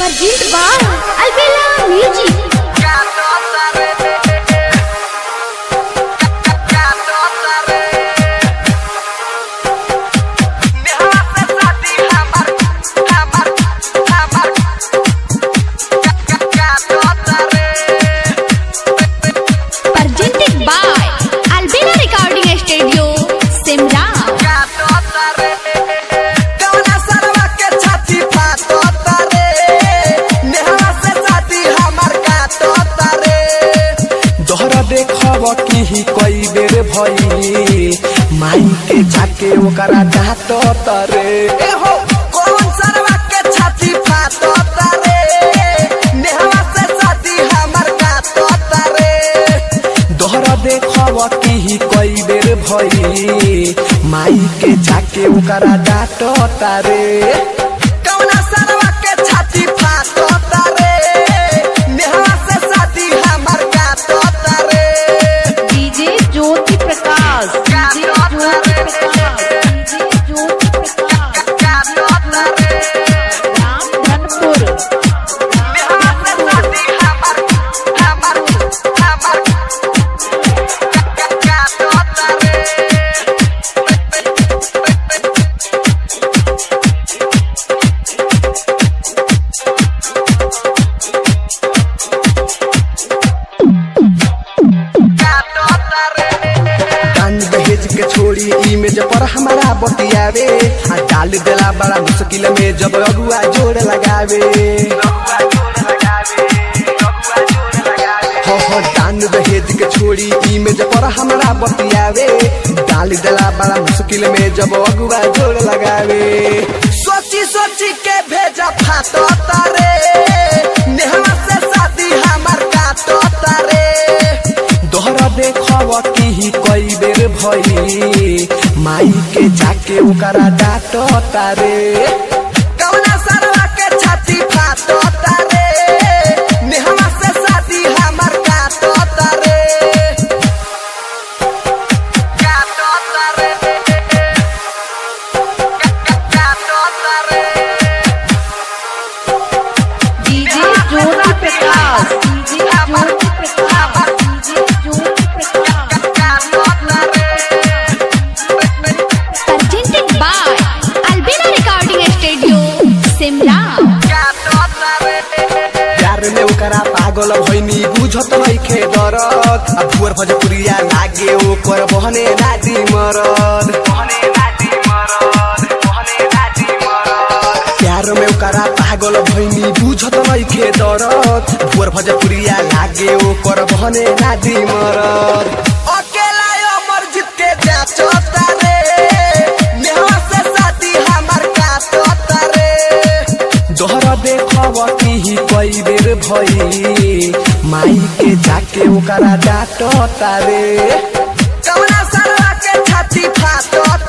Presented by Albella Music. Presented by Albella Recording Studio, Simra. देखब की कई बेर भई माई के जाके ओकरा डांट तरे हो कौन सरवा के छाती फाट तरे नेहवा से साथी हमर काट तरे दोहरा देखब की कई बेर भई माई के जाके ओकरा डांट तरे कौन सरवा के छाती फाट तरे नेहवा से साथी हमर काट इमेज पर हमारा बतियावे डाल देला बड़ा मुश्किल में जब अगुआ जोड़ लगावे हो दान दहेज के छोड़ी इमेज पर हमारा बतियावे डाल देला बड़ा मुश्किल में जब अगुआ जोड़ लगावे सोची सोची के भेजा फाटो तारे नेहवा से शादी हमार काटो तारे दोहरा देखब की कई बेर भई माई के जाके ओकरा डांट तारे कौना सरवा के छाती फाट तारे नेहवा से शादी हमर काट तारे DJ Jyoti Prakash DJ Jyoti Prakash DJ Jyoti Prakash presented by Albella Recording Studio, Simra. प्यार में ओकरा पागल भइनी बुझत नइखे दरद आ भुवर भजपुरिया लागे ओकर बहने नादी मरद प्यार में ओकरा पागल भइनी बुझत नइखे दरद भुवर भजपुरिया लागे ओकर बहने नादी मरद अकेला अमर जीत के जाच तारे नेहवा से शादी हमर काट तारे दोहरा देखब की कई बेर भई माई के जाके ओकरा डांट तारे कौना सरवा के छाती फाट